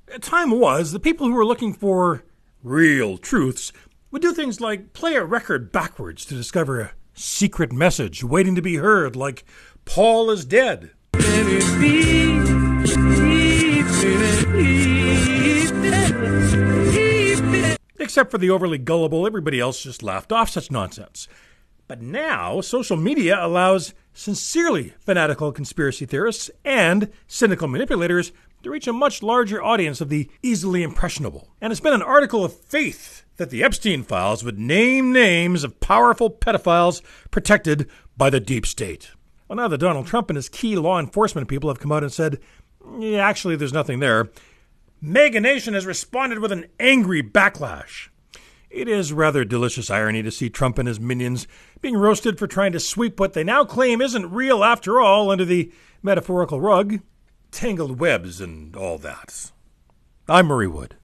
Time was, the people who were looking for real truths would do things like play a record backwards to discover a secret message waiting to be heard, like Paul is dead. Except for the overly gullible, everybody else just laughed off such nonsense. But now, social media allows sincerely fanatical conspiracy theorists and cynical manipulators to reach a much larger audience of the easily impressionable. And it's been an article of faith that the Epstein files would name names of powerful pedophiles protected by the deep state. Well, now that Donald Trump and his key law enforcement people have come out and said, yeah, actually, there's nothing there, MAGA Nation has responded with an angry backlash. It is rather delicious irony to see Trump and his minions being roasted for trying to sweep what they now claim isn't real after all under the metaphorical rug. Tangled webs and all that. I'm Murray Wood.